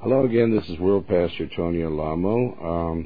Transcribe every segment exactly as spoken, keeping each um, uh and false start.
Hello again, this is World Pastor Tony Alamo. Um,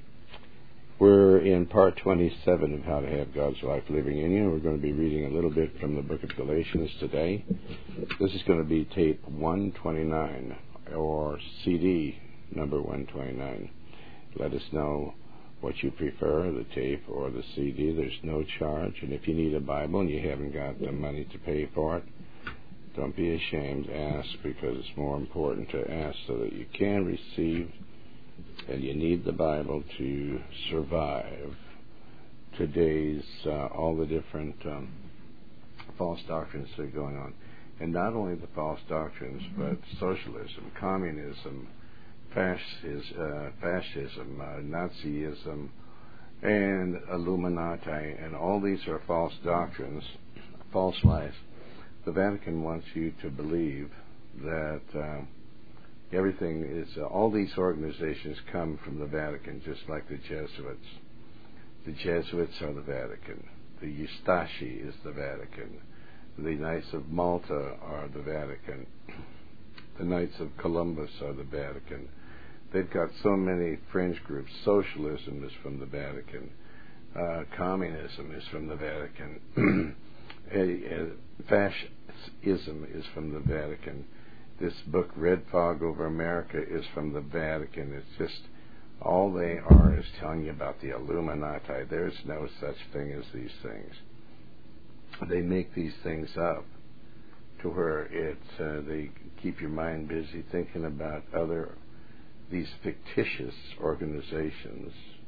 we're in part twenty-seven of How to Have God's Life Living in You. We're going to be reading a little bit from the book of Galatians today. This is going to be tape one twenty-nine, or C D number one twenty-nine. Let us know what you prefer, the tape or the C D. There's no charge, and if you need a Bible and you haven't got the money to pay for it, don't be ashamed. Ask, because it's more important to ask so that you can receive, and you need the Bible to survive today's uh, all the different um, false doctrines that are going on. And not only the false doctrines, but socialism, communism, fascism, uh, fascism uh, Nazism, and Illuminati, and all these are false doctrines, false lies. The Vatican wants you to believe that uh, everything is, uh, all these organizations come from the Vatican, just like the Jesuits. The Jesuits are the Vatican. The Eustachi is the Vatican. The Knights of Malta are the Vatican. The Knights of Columbus are the Vatican. They've got so many fringe groups. Socialism is from the Vatican. Uh, communism is from the Vatican. A, a fascism is from the Vatican. This book, Red Fog Over America, is from the Vatican. It's just, all they are is telling you about the Illuminati. There's no such thing as these things. They make these things up to where it's, uh, they keep your mind busy thinking about other, these fictitious organizations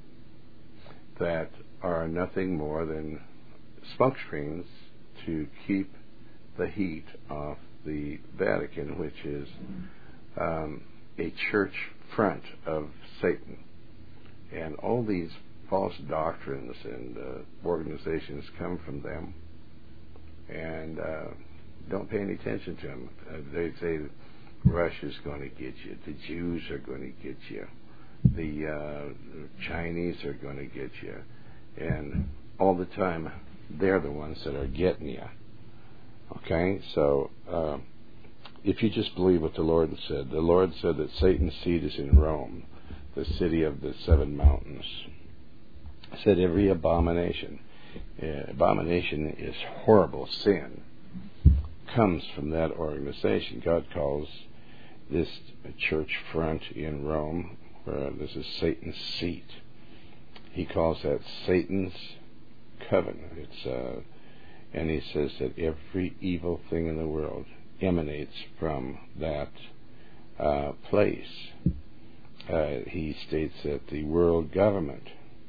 that are nothing more than smokescreens to keep the heat off the Vatican, which is um, a church front of Satan. And all these false doctrines and uh, organizations come from them, and uh, don't pay any attention to them. Uh, they say Russia's going to get you, the Jews are going to get you, the uh, Chinese are going to get you, and all the time they're the ones that are getting you. Okay, so uh, if you just believe what the Lord said, the Lord said that Satan's seat is in Rome, the city of the seven mountains. He said every abomination, uh, abomination is horrible sin, comes from that organization. God calls this church front in Rome, where this is Satan's seat. He calls that Satan's coven. It's uh, and he says that every evil thing in the world emanates from that uh, place. Uh, he states that the world government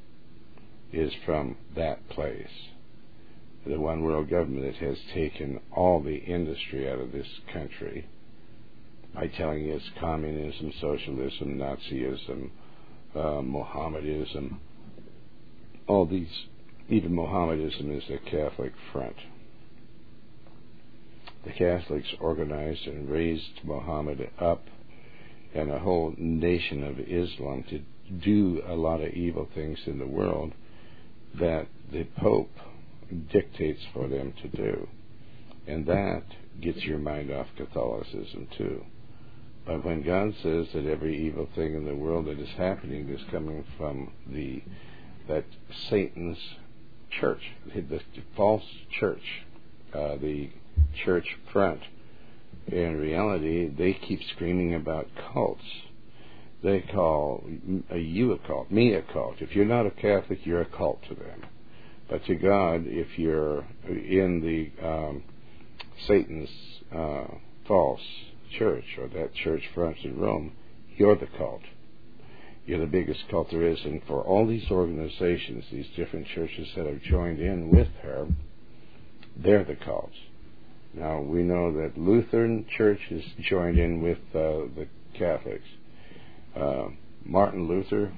is from that place. The one world government that has taken all the industry out of this country by telling you it's communism, socialism, Nazism, uh, Mohammedanism, all these. Even Mohammedanism is a Catholic front. The Catholics organized and raised Muhammad up and a whole nation of Islam to do a lot of evil things in the world that the Pope dictates for them to do. And that gets your mind off Catholicism too. But when God says that every evil thing in the world that is happening is coming from the that Satan's church, the false church, uh, the church front. In reality, they keep screaming about cults. They call a you a cult, me a cult. If you're not a Catholic, you're a cult to them. But to God, if you're in the um, Satan's uh, false church, or that church front in Rome, you're the cult. You're the biggest cult there is. And for all these organizations, these different churches that have joined in with her, they're the cults. Now, we know that Lutheran Church has joined in with uh, the Catholics. Uh, Martin Luther,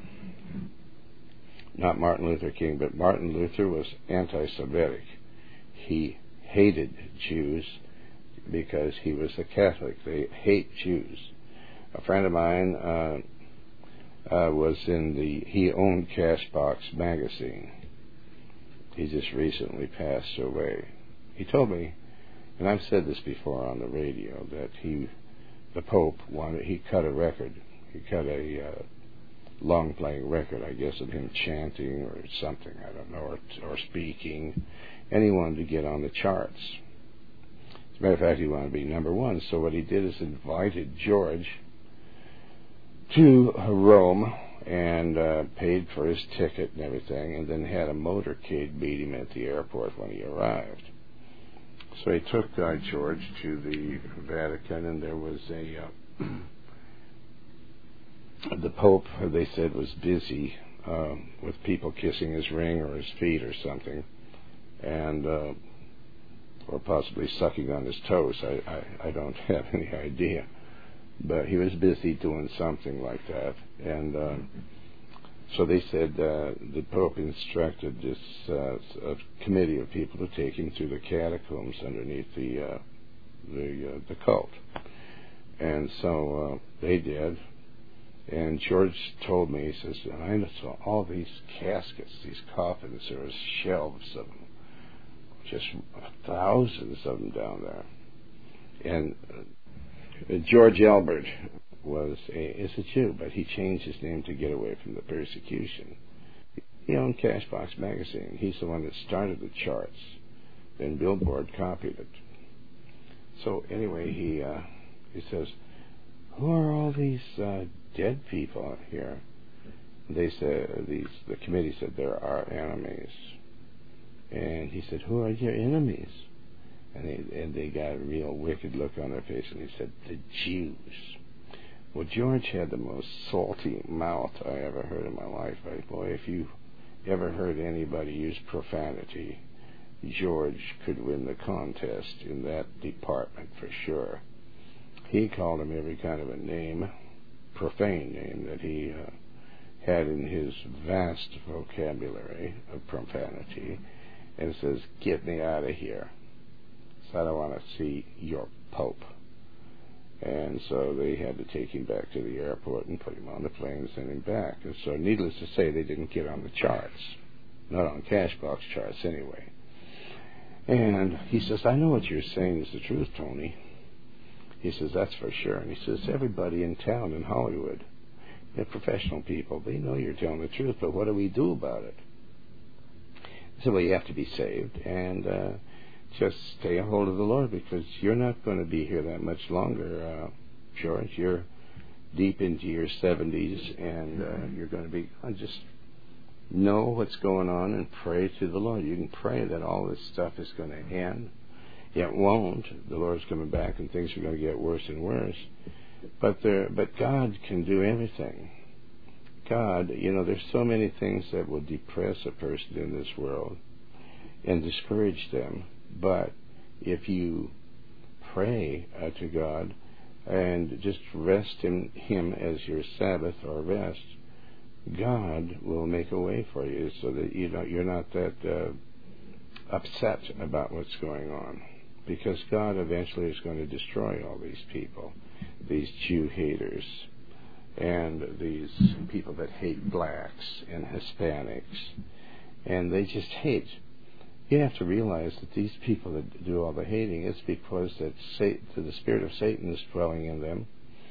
not Martin Luther King, but Martin Luther was anti-Semitic. He hated Jews because he was a Catholic. They hate Jews. A friend of mine uh, Uh, was in the, he owned Cashbox magazine. He just recently passed away. He told me, and I've said this before on the radio, that he the Pope wanted, he cut a record. He cut a uh, long-playing record, I guess, of him chanting or something, I don't know, or, or speaking, and he wanted to get on the charts. As a matter of fact, he wanted to be number one. So what he did is invited George to Rome and uh, paid for his ticket and everything, and then had a motorcade meet him at the airport when he arrived. So he took uh, George to the Vatican, and there was a uh, the Pope, they said, was busy uh, with people kissing his ring or his feet or something, and uh, or possibly sucking on his toes. I, I, I don't have any idea. But he was busy doing something like that. And uh, so they said uh, the Pope instructed this uh, a committee of people to take him through the catacombs underneath the uh, the uh, the cult. And so uh, they did. And George told me, he says, I saw all these caskets, these coffins, there was shelves of them, just thousands of them down there. And uh, George Albert was a, is a Jew, but he changed his name to get away from the persecution. He owned Cashbox magazine. He's the one that started the charts. Then Billboard copied it. So anyway, he uh, he says, who are all these uh, dead people here? They said, these the committee said, they're our enemies. And he said, who are your enemies? And they, and they got a real wicked look on their face, and he said, the Jews. Well, George had the most salty mouth I ever heard in my life. I, boy, if you ever heard anybody use profanity, George could win the contest in that department for sure. He called him every kind of a name, profane name, that he uh, had in his vast vocabulary of profanity, and says, get me out of here. So I don't want to see your Pope. And so they had to take him back to the airport and put him on the plane and send him back. And so needless to say, they didn't get on the charts. Not on Cashbox charts anyway. And he says, I know what you're saying is the truth, Tony. He says, that's for sure. And he says, everybody in town in Hollywood, they're professional people. They know you're telling the truth, but what do we do about it? I said, well, you have to be saved and uh, just stay a hold of the Lord, because you're not going to be here that much longer, uh, George. You're deep into your seventies, and uh, you're going to be, uh, just know what's going on and pray to the Lord. You can pray that all this stuff is going to end. It won't. The Lord's coming back, and things are going to get worse and worse. But there, but God can do everything. God, you know, there's so many things that will depress a person in this world and discourage them. But if you pray uh, to God and just rest in Him as your Sabbath or rest, God will make a way for you so that you know you're not that uh, upset about what's going on. Because God eventually is going to destroy all these people, these Jew haters, and these people that hate blacks and Hispanics, and they just hate. You have to realize that these people that do all the hating, it's because that Satan, the spirit of Satan is dwelling in them,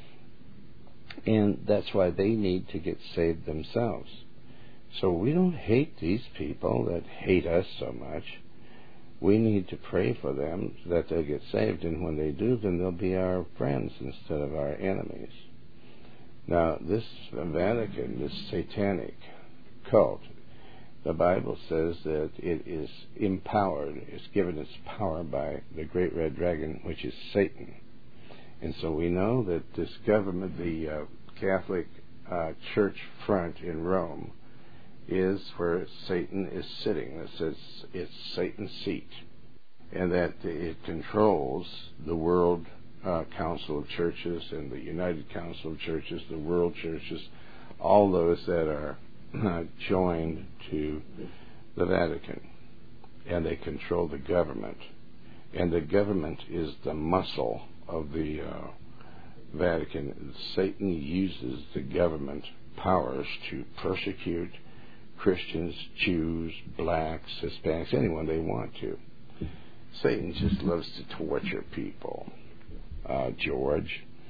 and that's why they need to get saved themselves. So we don't hate these people that hate us so much. We need to pray for them that they'll get saved, and when they do, then they'll be our friends instead of our enemies. Now, this Vatican, this satanic cult, the Bible says that it is empowered, it's given its power by the great red dragon, which is Satan. And so we know that this government, the uh, Catholic uh, Church front in Rome, is where Satan is sitting. It says it's Satan's seat, and that it controls the World uh, Council of Churches and the United Council of Churches, the World Churches, all those that are uh, joined to the Vatican, and they control the government. And the government is the muscle of the uh, Vatican. Satan uses the government powers to persecute Christians, Jews, blacks, Hispanics, anyone they want to. Satan just loves to torture people, uh, George.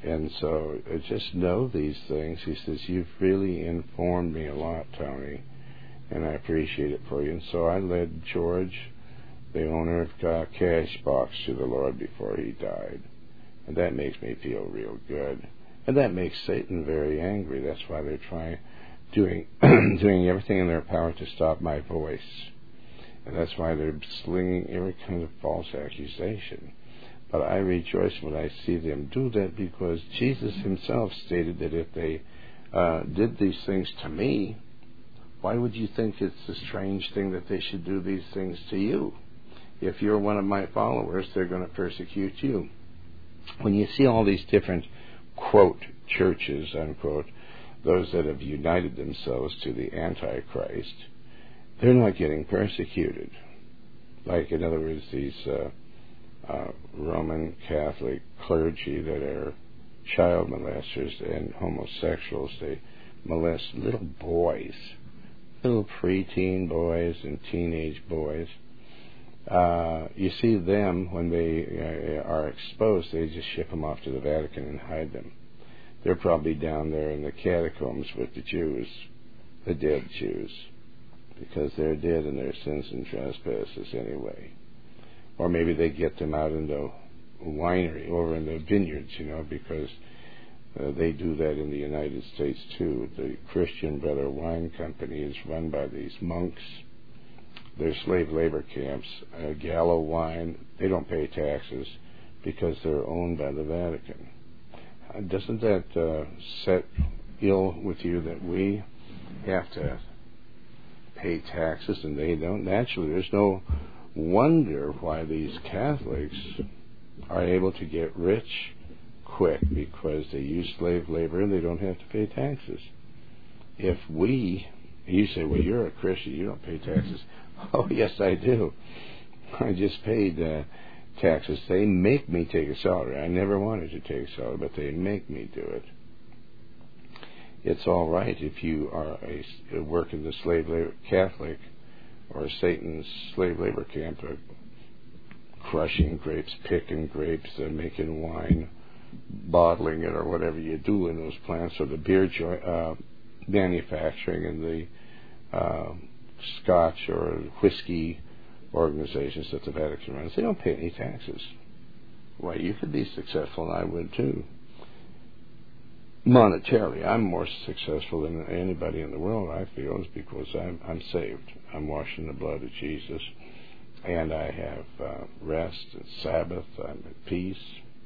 And so uh, just know these things. He says, you've really informed me a lot, Tony, and I appreciate it for you. And so I led George, the owner of uh, Cashbox, to the Lord before he died. And that makes me feel real good. And that makes Satan very angry. That's why they're trying, doing, doing everything in their power to stop my voice. And that's why they're slinging every kind of false accusation. But I rejoice when I see them do that, because Jesus himself stated that if they uh, did these things to me, why would you think it's a strange thing that they should do these things to you? If you're one of my followers, they're going to persecute you. When you see all these different, quote, churches, unquote, those that have united themselves to the Antichrist, they're not getting persecuted. Like, in other words, these uh, uh, Roman Catholic clergy that are child molesters and homosexuals, they molest little boys, little preteen boys and teenage boys. Uh, you see them, when they uh, are exposed, they just ship them off to the Vatican and hide them. They're probably down there in the catacombs with the Jews, the dead Jews, because they're dead in their sins and trespasses anyway. Or maybe they get them out in the winery, over in the vineyards, you know, because uh, they do that in the United States too. The Christian Brother Wine Company is run by these monks. They're slave labor camps. Uh, Gallo Wine, they don't pay taxes because they're owned by the Vatican. Uh, doesn't that uh, set ill with you that we have to pay taxes and they don't? Naturally, there's no wonder why these Catholics are able to get rich quick, because they use slave labor and they don't have to pay taxes. If we, you say, well, you're a Christian, you don't pay taxes. Oh, yes, I do. I just paid uh, taxes. They make me take a salary. I never wanted to take a salary, but they make me do it. It's all right if you are a, work in the slave labor, Catholic or Satan's slave labor camp, uh, crushing grapes, picking grapes, uh, making wine, bottling it, or whatever you do in those plants, or the beer joy, uh, manufacturing and the uh, Scotch or whiskey organizations that the Vatican runs. They don't pay any taxes. Why, you could be successful, and I would too. Monetarily, I'm more successful than anybody in the world, I feel, is because I'm, I'm saved. I'm washed in the blood of Jesus, and I have uh, rest and Sabbath. I'm at peace.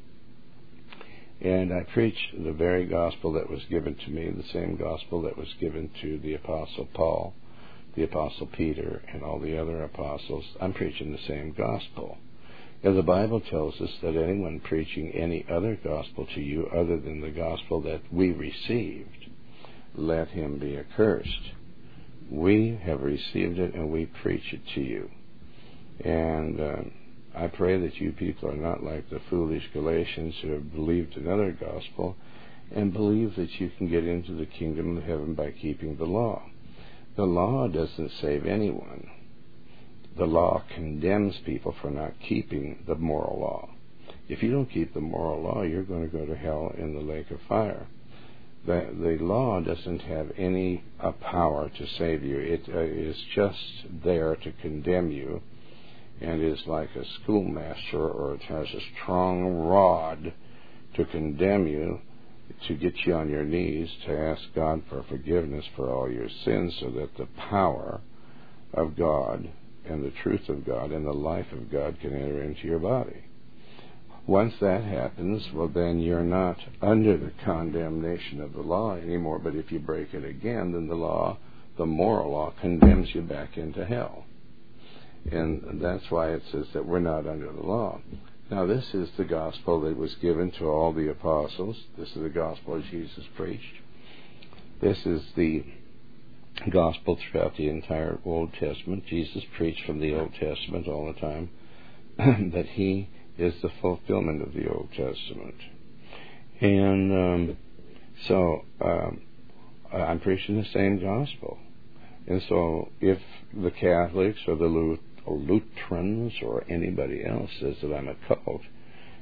And I preach the very gospel that was given to me, the same gospel that was given to the Apostle Paul, the Apostle Peter, and all the other apostles. I'm preaching the same gospel. And the Bible tells us that anyone preaching any other gospel to you other than the gospel that we received, let him be accursed. We have received it and we preach it to you. And uh, I pray that you people are not like the foolish Galatians who have believed another gospel and believe that you can get into the kingdom of heaven by keeping the law. The law doesn't save anyone. The law condemns people for not keeping the moral law. If you don't keep the moral law, you're going to go to hell in the lake of fire. The, the law doesn't have any uh, power to save you. It uh, is just there to condemn you, and is like a schoolmaster, or it has a strong rod to condemn you, to get you on your knees to ask God for forgiveness for all your sins, so that the power of God and the truth of God and the life of God can enter into your body. Once that happens, well, then you're not under the condemnation of the law anymore. But if you break it again, then the law, the moral law, condemns you back into hell. And that's why it says that we're not under the law. Now, this is the gospel that was given to all the apostles. This is the gospel Jesus preached. This is the gospel throughout the entire Old Testament. Jesus preached from the Old Testament all the time, that he is the fulfillment of the Old Testament. And um, so um, I'm preaching the same gospel. And so if the Catholics or the Luth- or Lutherans or anybody else says that I'm a cult,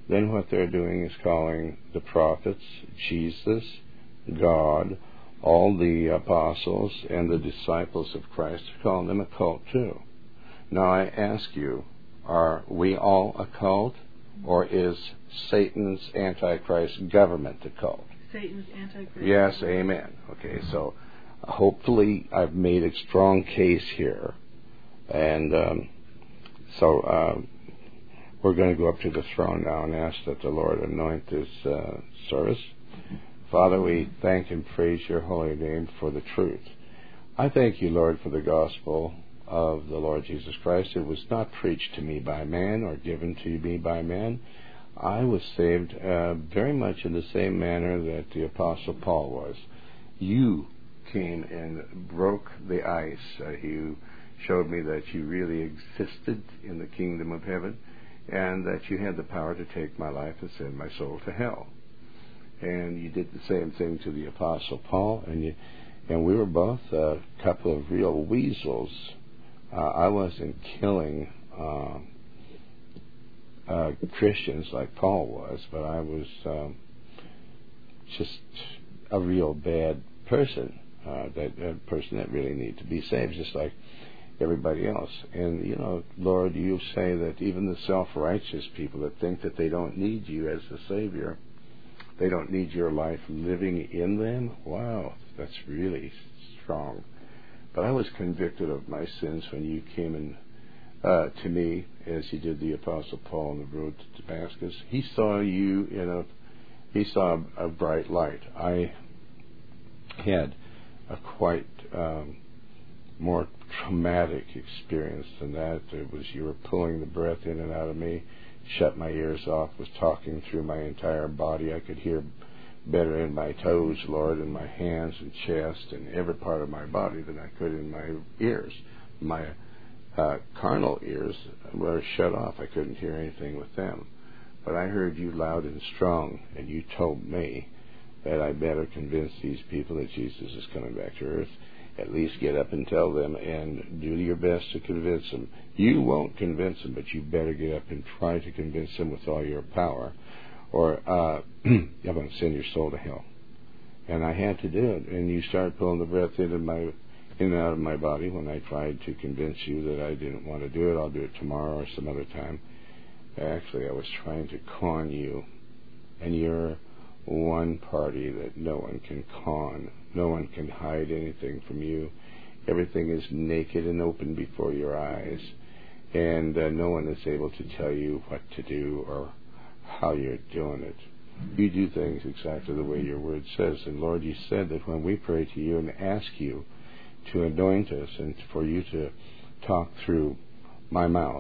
then what they're doing is calling the prophets, Jesus, God, all the apostles and the disciples of Christ, calling them a cult too. Now I ask you, are we all a cult, or is Satan's Antichrist government a cult? Satan's Antichrist. Yes, amen. Okay, so hopefully I've made a strong case here. And um, so uh, we're going to go up to the throne now and ask that the Lord anoint this uh, service. Father, we thank and praise your holy name for the truth. I thank you, Lord, for the gospel of the Lord Jesus Christ. It was not preached to me by man or given to me by man. I was saved uh, very much in the same manner that the Apostle Paul was. You came and broke the ice. Uh, you showed me that you really existed in the kingdom of heaven, and that you had the power to take my life and send my soul to hell. And you did the same thing to the Apostle Paul, and you, and we were both a couple of real weasels. Uh, I wasn't killing uh, uh, Christians like Paul was, but I was um, just a real bad person, uh, that a person that really needed to be saved, just like everybody else. And, you know, Lord, you say that even the self-righteous people that think that they don't need you as the Savior, they don't need your life living in them. Wow, that's really strong. But I was convicted of my sins when you came in uh, to me, as you did the Apostle Paul on the road to Damascus. He saw you in a, he saw a bright light. I had a quite um, more traumatic experience than that. It was you were pulling the breath in and out of me, shut my ears off, was talking through my entire body. I could hear better in my toes, Lord, and my hands and chest and every part of my body than I could in my ears. My uh, carnal ears were shut off. I couldn't hear anything with them. But I heard you loud and strong, and you told me that I better convince these people that Jesus is coming back to earth. At least get up and tell them, and do your best to convince them. You won't convince them, but you better get up and try to convince them with all your power, or uh, you're going to send your soul to hell. And I had to do it. And you started pulling the breath into my, in and out of my body when I tried to convince you that I didn't want to do it. I'll do it tomorrow or some other time. Actually, I was trying to con you, and you're one party that no one can con. No one can hide anything from you. Everything is naked and open before your eyes, and uh, no one is able to tell you what to do or how you're doing it. You do things exactly the way your word says. And Lord, you said that when we pray to you and ask you to anoint us and for you to talk through my mouth,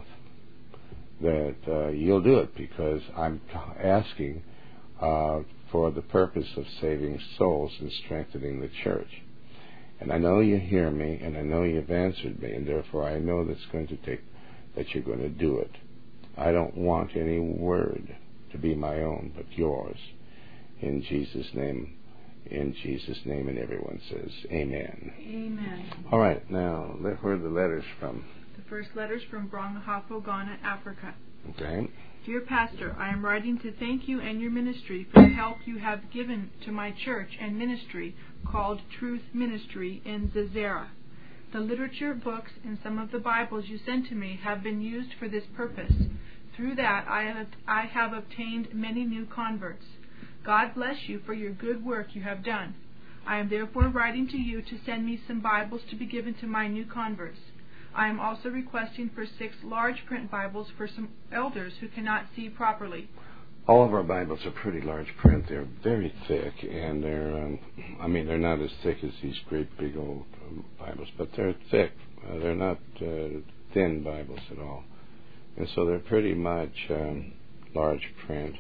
that uh, you'll do it, because I'm asking uh, for the purpose of saving souls and strengthening the church. And I know you hear me, and I know you've answered me, and therefore I know that's going to take, that you're going to do it. I don't want any word to be my own, but yours. In Jesus' name, in Jesus' name, and everyone says, Amen. Amen. All right, now, where are the letters from? The first letters from Brongahafo, Ghana, Africa. Okay. Dear Pastor, I am writing to thank you and your ministry for the help you have given to my church and ministry called Truth Ministry in Zazera. The literature, books, and some of the Bibles you sent to me have been used for this purpose. Through that, I have, I have obtained many new converts. God bless you for your good work you have done. I am therefore writing to you to send me some Bibles to be given to my new converts. I am also requesting for six large print Bibles for some elders who cannot see properly. All of our Bibles are pretty large print. They're very thick, and they're, um, I mean, they're not as thick as these great big old um, Bibles, but they're thick. Uh, they're not uh, thin Bibles at all. And so they're pretty much um, large print.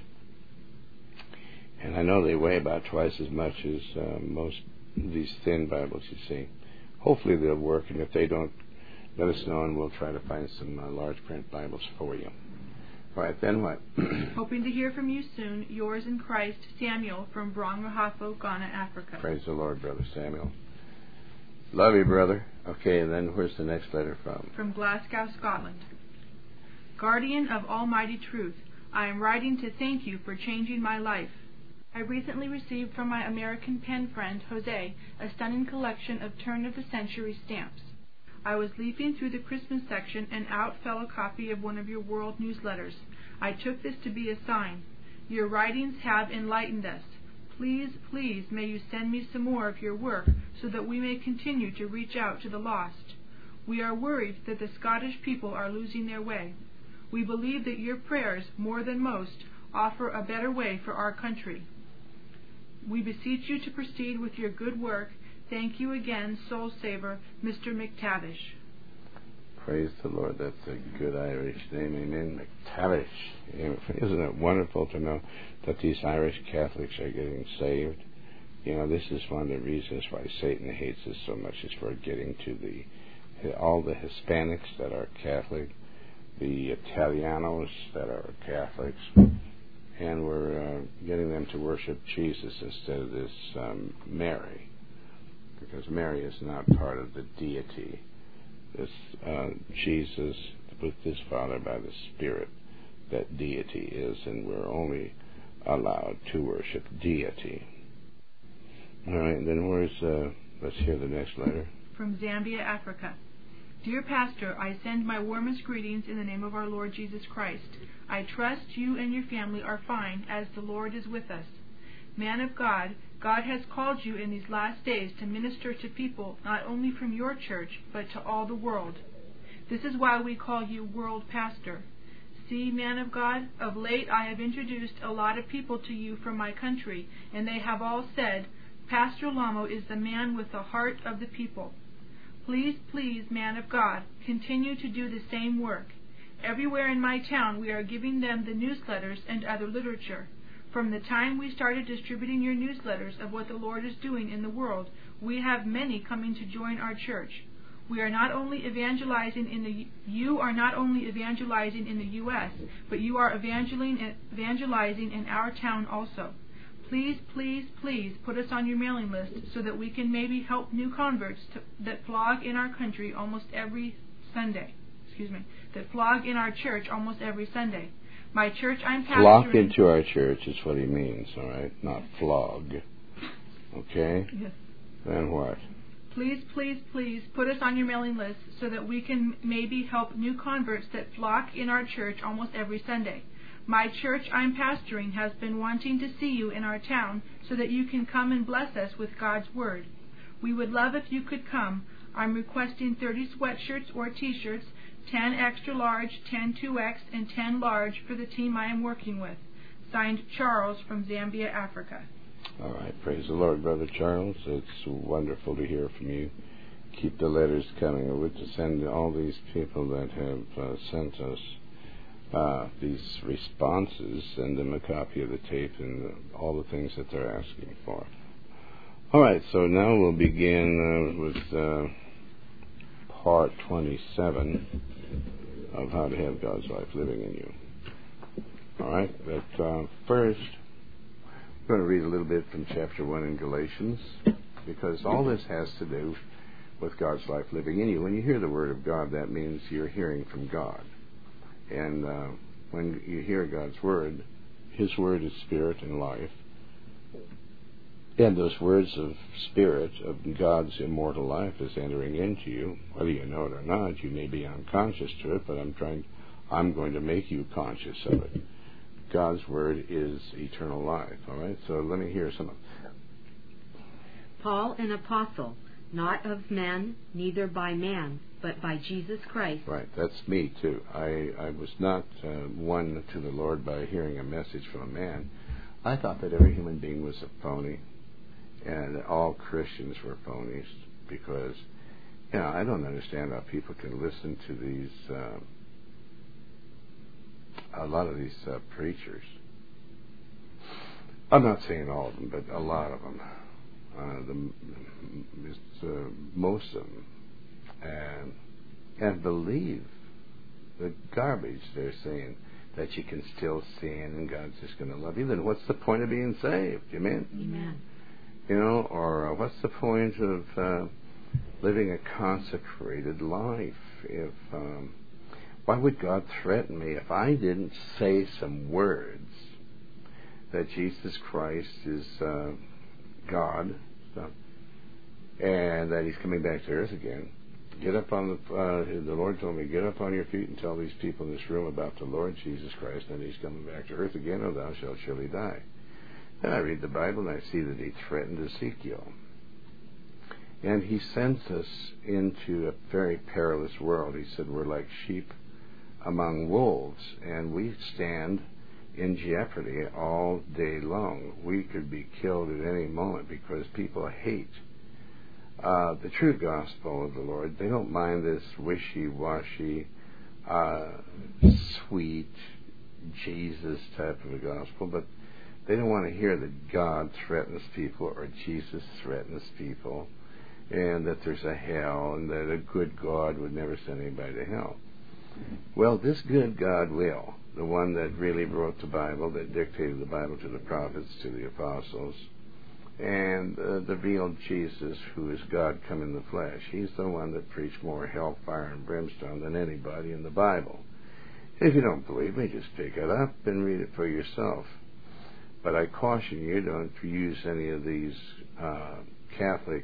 And I know they weigh about twice as much as uh, most of these thin Bibles you see. Hopefully they'll work, and if they don't, let us know, and we'll try to find some uh, large print Bibles for you. All right, then what? Hoping to hear from you soon. Yours in Christ, Samuel from Brongahafo, Ghana, Africa. Praise the Lord, Brother Samuel. Love you, brother. Okay, and then where's the next letter from? From Glasgow, Scotland. Guardian of Almighty Truth, I am writing to thank you for changing my life. I recently received from my American pen friend, Jose, a stunning collection of turn-of-the-century stamps. I was leafing through the Christmas section and out fell a copy of one of your world newsletters. I took this to be a sign. Your writings have enlightened us. Please, please, may you send me some more of your work so that we may continue to reach out to the lost. We are worried that the Scottish people are losing their way. We believe that your prayers, more than most, offer a better way for our country. We beseech you to proceed with your good work. Thank you again, Soul Saver, Mister McTavish. Praise the Lord. That's a good Irish name. Amen. McTavish. Isn't it wonderful to know that these Irish Catholics are getting saved? You know, this is one of the reasons why Satan hates us so much, is for getting to the all the Hispanics that are Catholic, the Italianos that are Catholics, and we're uh, getting them to worship Jesus instead of this um, Mary, because Mary is not part of the deity. This uh, Jesus with his Father by the Spirit, that deity is, and we're only allowed to worship deity. All right, then where's, uh, let's hear the next letter. From Zambia, Africa. Dear Pastor, I send my warmest greetings in the name of our Lord Jesus Christ. I trust you and your family are fine, as the Lord is with us. Man of God, God has called you in these last days to minister to people not only from your church, but to all the world. This is why we call you World Pastor. See, man of God, of late I have introduced a lot of people to you from my country, and they have all said, Pastor Lamo is the man with the heart of the people. Please, please, man of God, continue to do the same work. Everywhere in my town we are giving them the newsletters and other literature. From the time we started distributing your newsletters of what the Lord is doing in the world, we have many coming to join our church. We are not only evangelizing in the you are not only evangelizing in the U S, but you are evangelizing evangelizing in our town also. Please, please, please put us on your mailing list so that we can maybe help new converts to, that flog in our country almost every Sunday. Excuse me, that flog in our church almost every Sunday. My church I'm pastoring... Flock into our church is what he means, all right? Not flog. Okay? Yes. Then what? Please, please, please put us on your mailing list so that we can maybe help new converts that flock in our church almost every Sunday. My church I'm pastoring has been wanting to see you in our town so that you can come and bless us with God's Word. We would love if you could come. I'm requesting thirty sweatshirts or T-shirts, ten extra large, ten two X, and ten large for the team I am working with. Signed, Charles from Zambia, Africa. All right, praise the Lord, Brother Charles. It's wonderful to hear from you. Keep the letters coming. I would to send all these people that have uh, sent us uh, these responses, send them a copy of the tape and uh, all the things that they're asking for. All right, so now we'll begin uh, with uh, part twenty-seven of How to Have God's Life Living in You. All right, but uh, first, I'm going to read a little bit from chapter one in Galatians, because all this has to do with God's life living in you. When you hear the Word of God, that means you're hearing from God. And uh, when you hear God's Word, His Word is spirit and life. And those words of spirit, of God's immortal life, is entering into you. Whether you know it or not, you may be unconscious to it, but I'm trying, I'm going to make you conscious of it. God's Word is eternal life. All right? So let me hear some of it. Paul, an apostle, not of men, neither by man, but by Jesus Christ. Right, that's me too. I, I was not uh, won to the Lord by hearing a message from a man. I thought that every human being was a phony, and all Christians were phonies, because, you know, I don't understand how people can listen to these, uh, a lot of these uh, preachers. I'm not saying all of them, but a lot of them. Uh, the, uh, most of them, and and believe the garbage they're saying, that you can still sin and God's just going to love you. Then what's the point of being saved? Amen. Amen. You know, or uh, what's the point of uh, living a consecrated life if um, Why would God threaten me if I didn't say some words that Jesus Christ is uh, God, so, and that He's coming back to earth again? Get up on the, uh, the Lord told me, get up on your feet and tell these people in this room about the Lord Jesus Christ, and He's coming back to earth again, or thou shalt surely die. Then I read the Bible, and I see that He threatened Ezekiel. And He sends us into a very perilous world. He said we're like sheep among wolves, and we stand in jeopardy all day long. We could be killed at any moment because people hate uh, the true gospel of the Lord. They don't mind this wishy-washy, uh, sweet Jesus type of a gospel, but they don't want to hear that God threatens people or Jesus threatens people, and that there's a hell, and that a good God would never send anybody to hell. Well, this good God will, the one that really wrote the Bible, that dictated the Bible to the prophets, to the apostles, and uh, the real Jesus, who is God come in the flesh. He's the one that preached more hellfire and brimstone than anybody in the Bible. If you don't believe me, just pick it up and read it for yourself. But I caution you, don't use any of these uh, Catholic,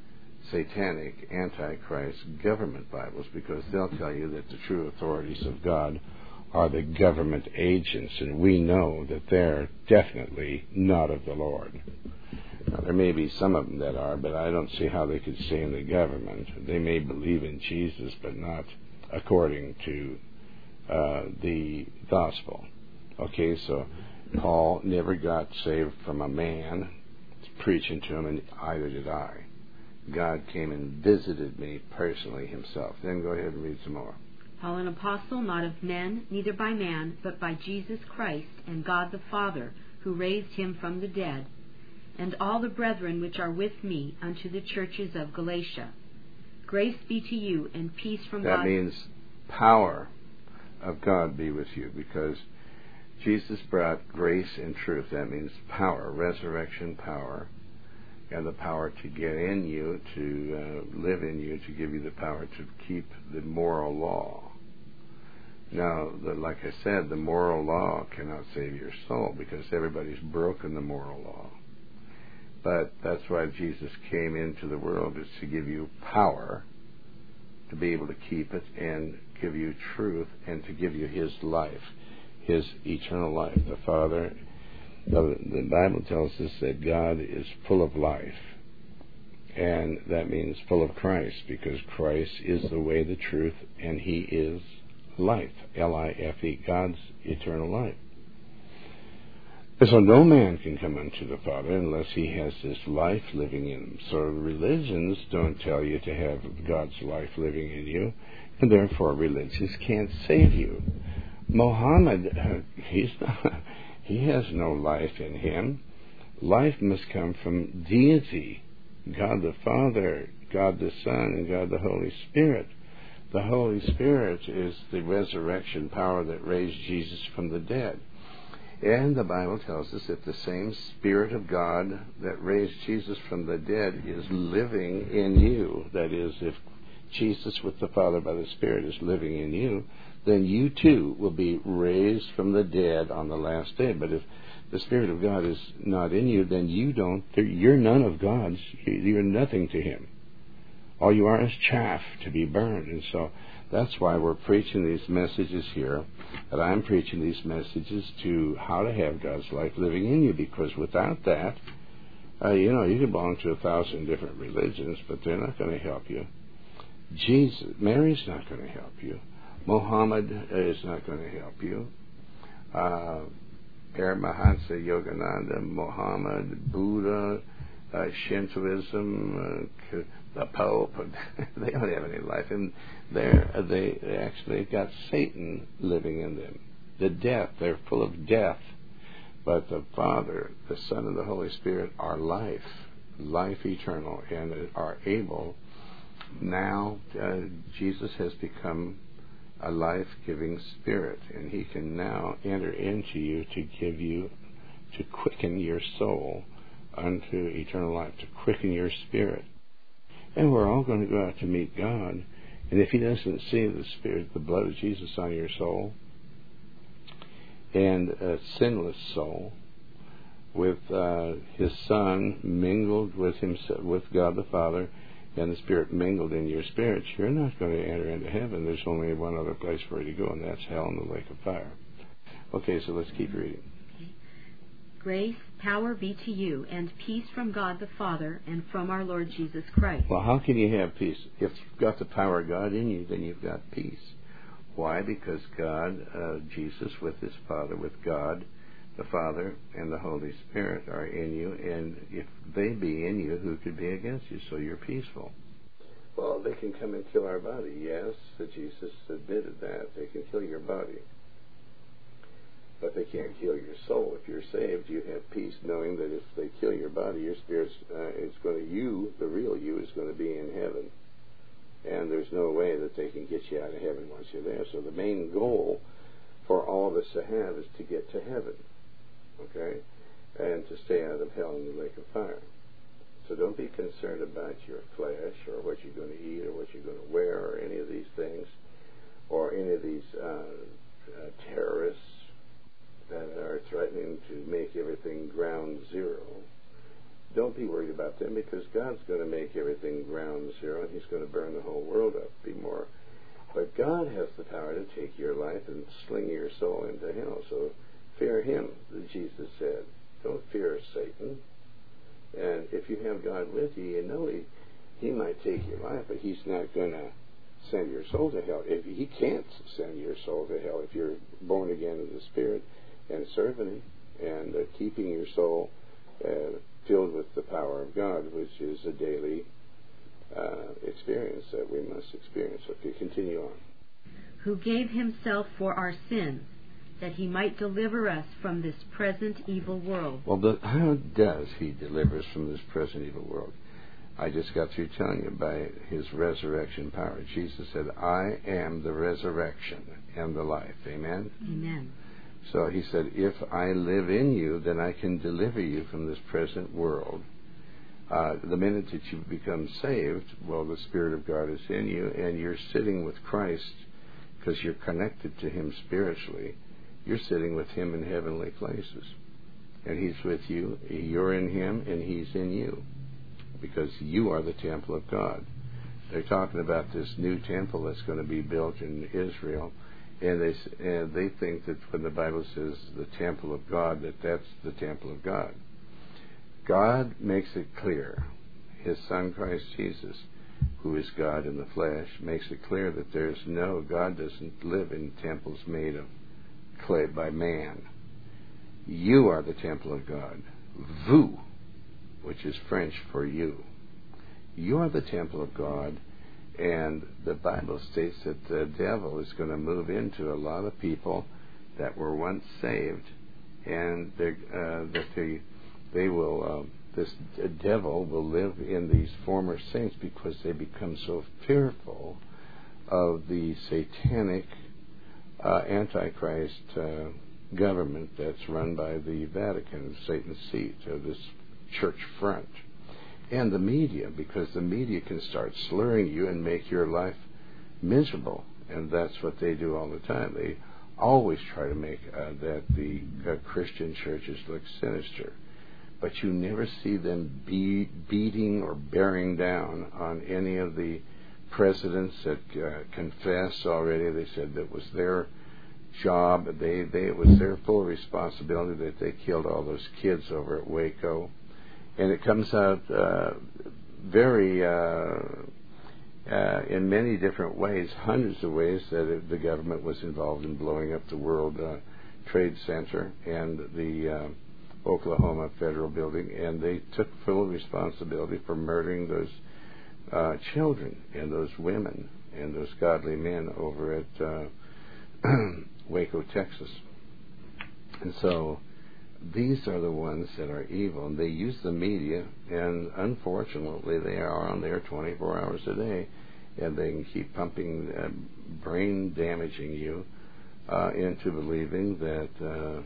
satanic, antichrist government Bibles, because they'll tell you that the true authorities of God are the government agents, and we know that they're definitely not of the Lord. Now, there may be some of them that are, but I don't see how they could stay in the government. They may believe in Jesus, but not according to uh, the gospel. Okay, so Paul never got saved from a man preaching to him, and either did I. God came and visited me personally Himself. Then go ahead and read some more. Paul, an apostle, not of men, neither by man, but by Jesus Christ and God the Father, who raised Him from the dead, and all the brethren which are with me unto the churches of Galatia. Grace be to you, and peace from that God. That means power of God be with you, because Jesus brought grace and truth. That means power, resurrection power, and the power to get in you, to uh, live in you, to give you the power to keep the moral law. Now, the, like I said, the moral law cannot save your soul, because everybody's broken the moral law. But that's why Jesus came into the world, is to give you power to be able to keep it, and give you truth, and to give you His life, His eternal life. The Father, the, the Bible tells us that God is full of life, and that means full of Christ, because Christ is the way, the truth, and He is life, L I F E, God's eternal life. So no man can come unto the Father unless he has this life living in him. So religions don't tell you to have God's life living in you, and therefore religions can't save you. Muhammad, uh, he's not, he has no life in him. Life must come from deity, God the Father, God the Son, and God the Holy Spirit. The Holy Spirit is the resurrection power that raised Jesus from the dead. And the Bible tells us that the same Spirit of God that raised Jesus from the dead is living in you. That is, if Jesus with the Father by the Spirit is living in you, then you too will be raised from the dead on the last day. But if the Spirit of God is not in you, then you don't, you're none of God's, you're nothing to Him. All you are is chaff to be burned. And so that's why we're preaching these messages here, that I'm preaching these messages to how to have God's life living in you, because without that, uh, you know, you can belong to a thousand different religions, but they're not going to help you. Jesus, Mary's not going to help you. Muhammad is not going to help you. Uh, Paramahansa Yogananda, Muhammad, Buddha, uh, Shintoism, uh, the Pope, they don't have any life. And they're, they they actually got Satan living in them. The death, they're full of death. But the Father, the Son, and the Holy Spirit are life, life eternal, and are able. Now, uh, Jesus has become a life-giving Spirit, and He can now enter into you to give you, to quicken your soul unto eternal life, to quicken your spirit. And we're all going to go out to meet God, And if he doesn't see the Spirit, the blood of Jesus on your soul, and a sinless soul, with uh, his Son mingled with himself, with God the Father, and the Spirit mingled in your spirit, you're not going to enter into heaven. There's only one other place for you to go, and that's hell and the lake of fire. Okay, so let's keep reading. Okay. Grace, power be to you, and peace from God the Father and from our Lord Jesus Christ. Well, how can you have peace? If you've got the power of God in you, then you've got peace. Why? Because God, uh, Jesus with his Father, with God, the Father, and the Holy Spirit are in you, and if they be in you, who could be against you? So you're peaceful. Well, they can come and kill our body. Yes, Jesus admitted that. They can kill your body. But they can't kill your soul. If you're saved, you have peace knowing that if they kill your body, your spirit uh, is going to, you, the real you, is going to be in heaven. And there's no way that they can get you out of heaven once you're there. So the main goal for all of us to have is to get to heaven. Okay? And to stay out of hell and the lake of fire. So don't be concerned about your flesh or what you're going to eat or what you're going to wear or any of these things or any of these uh, uh, terrorists that are threatening to make everything ground zero. Don't be worried about them, because God's going to make everything ground zero and he's going to burn the whole world up. Be more. But God has the power to take your life and sling your soul into hell. So fear him, as Jesus said. Don't fear Satan. And if you have God with you, you know he, he might take your life, but he's not going to send your soul to hell. If he can't send your soul to hell if you're born again in the Spirit and serving him and uh, keeping your soul uh, filled with the power of God, which is a daily uh, experience that we must experience. So if you continue on. Who gave himself for our sins, that he might deliver us from this present evil world. Well, the, how does he deliver us from this present evil world? I just got through telling you by his resurrection power. Jesus said, I am the resurrection and the life. Amen? Amen. So he said, if I live in you, then I can deliver you from this present world. Uh, the minute that you become saved, well, the Spirit of God is in you, and you're sitting with Christ because you're connected to him spiritually. You're sitting with him in heavenly places. And he's with you, you're in him, and he's in you. Because you are the temple of God. They're talking about this new temple that's going to be built in Israel. And they, and they think that when the Bible says the temple of God, that that's the temple of God. God makes it clear. His Son, Christ Jesus, who is God in the flesh, makes it clear that there's no, God doesn't live in temples made of clay by man. You are the temple of God. Vous, which is French for you. You are the temple of God, and the Bible states that the devil is going to move into a lot of people that were once saved, and uh, that they, they will, uh, this devil will live in these former saints because they become so fearful of the satanic Uh, Antichrist uh, government that's run by the Vatican, Satan's seat, or this church front, and the media, because the media can start slurring you and make your life miserable, and that's what they do all the time. They always try to make uh, that the uh, Christian churches look sinister, but you never see them be beating or bearing down on any of the presidents that uh, confessed already. They said that was their job. They, they it was their full responsibility that they killed all those kids over at Waco. And it comes out uh, very, uh, uh, in many different ways, hundreds of ways, that it, the government was involved in blowing up the World uh, Trade Center and the uh, Oklahoma Federal Building, and they took full responsibility for murdering those Uh, children and those women and those godly men over at uh, Waco, Texas. And so these are the ones that are evil, and they use the media, and unfortunately they are on there twenty-four hours a day, and they can keep pumping uh, brain damaging you uh, into believing that uh,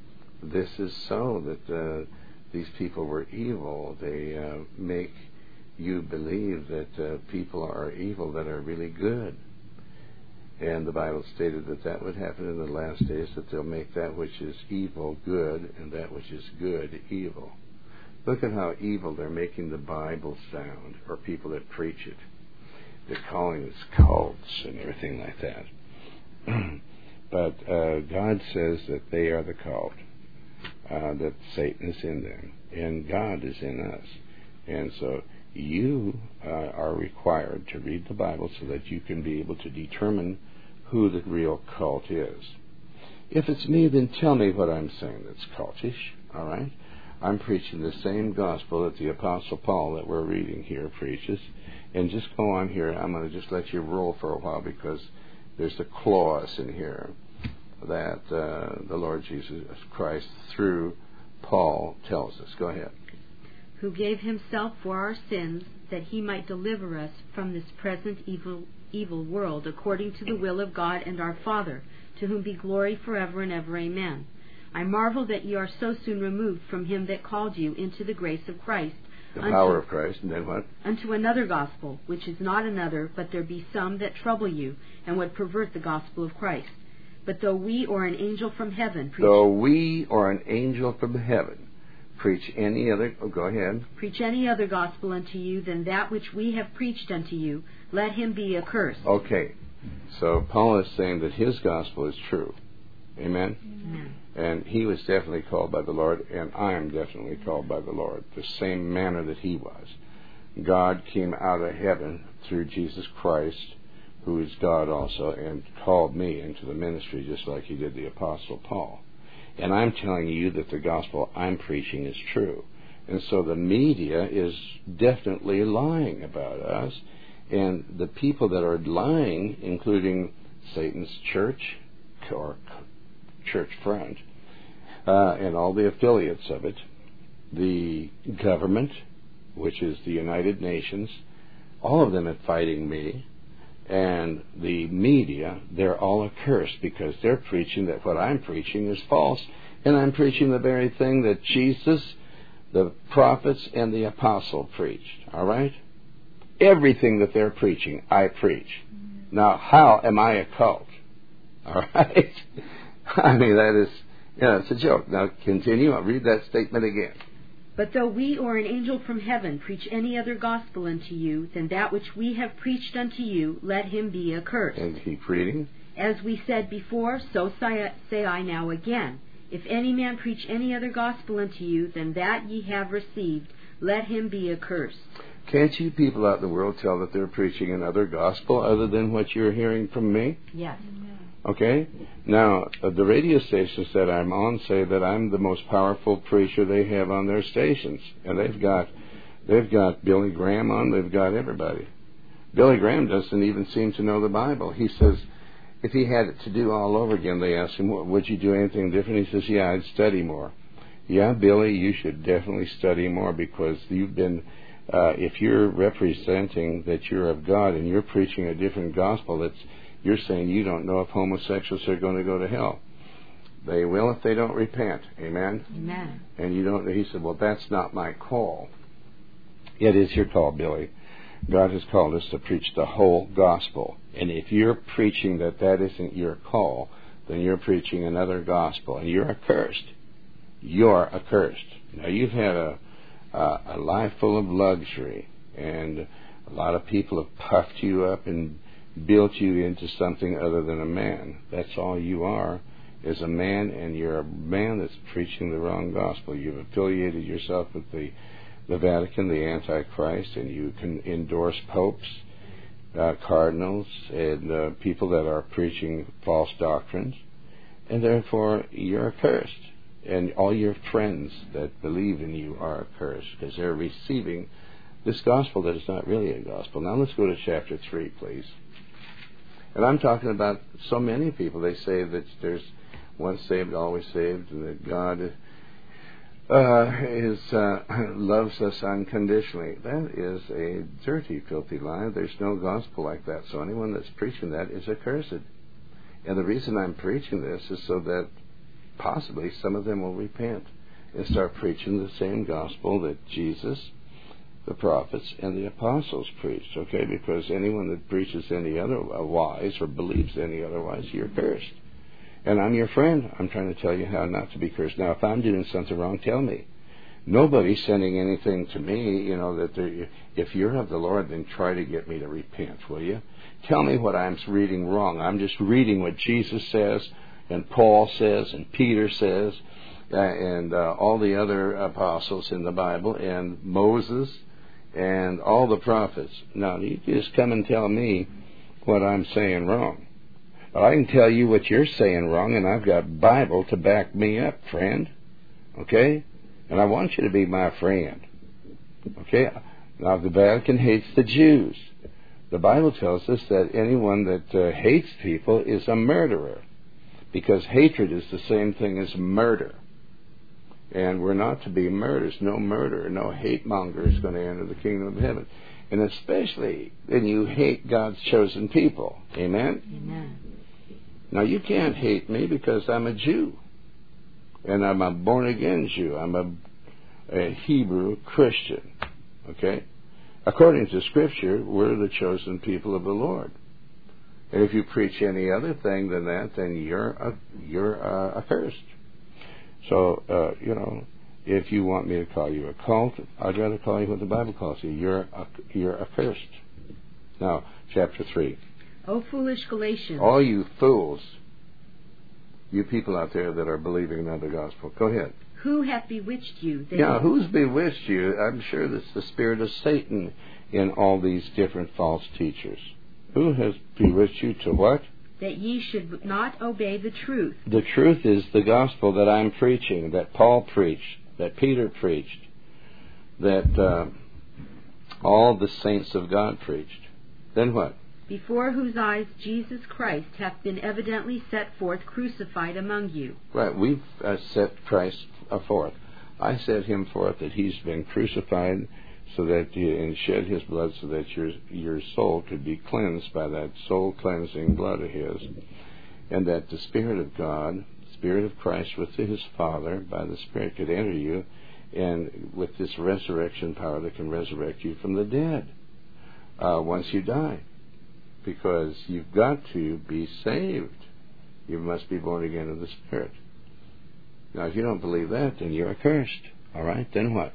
this is so, that uh, these people were evil. They uh, make you believe that uh, people are evil that are really good. And the Bible stated that that would happen in the last days, that they'll make that which is evil good and that which is good evil. Look at how evil they're making the Bible sound, or people that preach it. They're calling it cults and everything like that. But uh, God says that they are the cult, uh, that Satan is in them, and God is in us. And so you uh, are required to read the Bible so that you can be able to determine who the real cult is. If it's me, then tell me what I'm saying that's cultish, all right? I'm preaching the same gospel that the Apostle Paul that we're reading here preaches. And just go on here. I'm going to just let you roll for a while because there's a clause in here that uh, the Lord Jesus Christ, through Paul, tells us. Go ahead. Who gave himself for our sins, that he might deliver us from this present evil evil world, according to the will of God and our Father, to whom be glory forever and ever. Amen. I marvel that ye are so soon removed from him that called you into the grace of Christ, the unto, power of Christ, and then what? Unto another gospel, which is not another, but there be some that trouble you, and would pervert the gospel of Christ. But though we or an angel from heaven preach... Though we or an angel from heaven preach any other... Oh, go ahead. Preach any other gospel unto you than that which we have preached unto you, let him be accursed. Okay. So Paul is saying that his gospel is true. Amen? Amen. And he was definitely called by the Lord, and I am definitely called by the Lord, the same manner that he was. God came out of heaven through Jesus Christ, who is God also, and called me into the ministry just like he did the Apostle Paul. And I'm telling you that the gospel I'm preaching is true. And so the media is definitely lying about us. And the people that are lying, including Satan's church, or church front, uh, and all the affiliates of it, the government, which is the United Nations, all of them are fighting me, and the media, they're all accursed because they're preaching that what I'm preaching is false, and I'm preaching the very thing that Jesus, the prophets, and the apostle preached, all right? Everything that they're preaching, I preach. Now, how am I a cult? All right? I mean, that is, you know, it's a joke. Now, continue. I'll read that statement again. But though we or an angel from heaven preach any other gospel unto you than that which we have preached unto you, let him be accursed. And keep reading. As we said before, so say I now again. If any man preach any other gospel unto you than that ye have received, let him be accursed. Can't you people out in the world tell that they're preaching another gospel other than what you're hearing from me? Yes. Okay? Now, uh, the radio stations that I'm on say that I'm the most powerful preacher they have on their stations. And they've got they've got Billy Graham on, they've got everybody. Billy Graham doesn't even seem to know the Bible. He says, if he had it to do all over again, they asked him, would you do anything different? He says, yeah, I'd study more. Yeah, Billy, you should definitely study more because you've been... Uh, if you're representing that you're of God and you're preaching a different gospel, that's you're saying you don't know if homosexuals are going to go to hell. They will if they don't repent. Amen? Amen. And you don't. He said, well, that's not my call. It is your call, Billy. God has called us to preach the whole gospel. And if you're preaching that that isn't your call, then you're preaching another gospel. And you're accursed. You're accursed. Now, you've had a Uh, a life full of luxury, and a lot of people have puffed you up and built you into something other than a man. That's all you are, is a man, and you're a man that's preaching the wrong gospel. You've affiliated yourself with the, the Vatican, the Antichrist, and you can endorse popes, uh, cardinals, and uh, people that are preaching false doctrines, and therefore you're accursed. And all your friends that believe in you are accursed because they're receiving this gospel that is not really a gospel. Now let's go to chapter three, please. And I'm talking about so many people. They say that there's once saved, always saved, and that God uh, is uh, loves us unconditionally. That is a dirty, filthy lie. There's no gospel like that. So anyone that's preaching that is accursed. And the reason I'm preaching this is so that possibly some of them will repent and start preaching the same gospel that Jesus the prophets, and the apostles preached, okay? Because anyone that preaches any otherwise or believes any otherwise, you're cursed. And I'm your friend. I'm trying to tell you how not to be cursed. Now, if I'm doing something wrong, tell me. Nobody's sending anything to me, you know, that if you're of the Lord, then try to get me to repent, will you? Tell me what I'm reading wrong. I'm just reading what Jesus says, and Paul says, and Peter says, uh, and uh, all the other apostles in the Bible, and Moses, and all the prophets. Now, you just come and tell me what I'm saying wrong. But I can tell you what you're saying wrong, and I've got Bible to back me up, friend. Okay? And I want you to be my friend. Okay? Now, the Vatican hates the Jews. The Bible tells us that anyone that uh, hates people is a murderer, because hatred is the same thing as murder. And we're not to be murderers. No murderer, no hate monger is going to enter the kingdom of heaven. And especially when you hate God's chosen people. Amen? Amen. Now, you can't hate me because I'm a Jew. And I'm a born-again Jew. I'm a, a Hebrew Christian. Okay? According to Scripture, we're the chosen people of the Lord. And if you preach any other thing than that, then you're a, you're uh, accursed. So, uh, you know, if you want me to call you a cult, I'd rather call you what the Bible calls you. You're a, you're accursed. Now, chapter three. O foolish Galatians. All you fools, you people out there that are believing another gospel. Go ahead. Who hath bewitched you? That Yeah, you... who's bewitched you? I'm sure that's the spirit of Satan in all these different false teachers. Who has bewitched you to what? That ye should not obey the truth. The truth is the gospel that I'm preaching, that Paul preached, that Peter preached, that uh, all the saints of God preached. Then what? Before whose eyes Jesus Christ hath been evidently set forth crucified among you. Right, we've uh, set Christ uh, forth. I set him forth that he's been crucified so that you, and shed his blood so that your your soul could be cleansed by that soul cleansing blood of his, and that the Spirit of God, Spirit of Christ with his Father by the Spirit could enter you, and with this resurrection power that can resurrect you from the dead uh, once you die. Because you've got to be saved. You must be born again of the Spirit. Now, if you don't believe that, then you're accursed. All right? Then what?